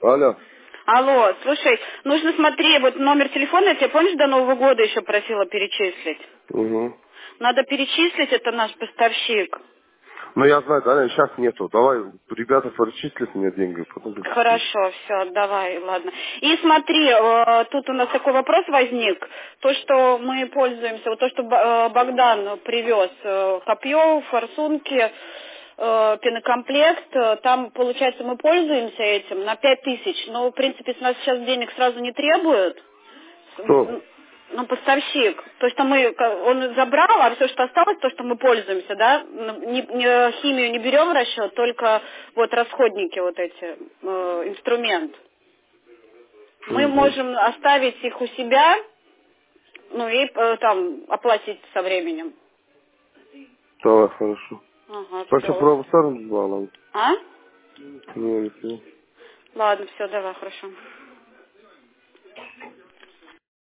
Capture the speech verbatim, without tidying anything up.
Алло. Алло, слушай, нужно смотри, вот номер телефона, я тебе, помнишь, до Нового года еще просила перечислить? Угу. Надо перечислить, это наш поставщик. Ну, я знаю, да, сейчас нету. Давай, ребята перечислят мне деньги, потом перечислю. Хорошо, все, давай, ладно. И смотри, э, тут у нас такой вопрос возник. То, что мы пользуемся, вот то, что Б- э, Богдан привез, э, копье, форсунки, э, пенокомплект, э, там, получается, мы пользуемся этим на пять тысяч, но, в принципе, с нас сейчас денег сразу не требуют. Кто? Ну, поставщик. То, что мы, ка- он забрал, а все, что осталось, то, что мы пользуемся, да, н- не, не- химию не берем в расчет, только вот расходники вот эти, э, инструмент. Мы Угу. можем оставить их у себя, ну и э, там оплатить со временем. Давай, хорошо. Ага, Так что все. про старым звала. А? Ну, и всё. Ладно, все, давай, хорошо.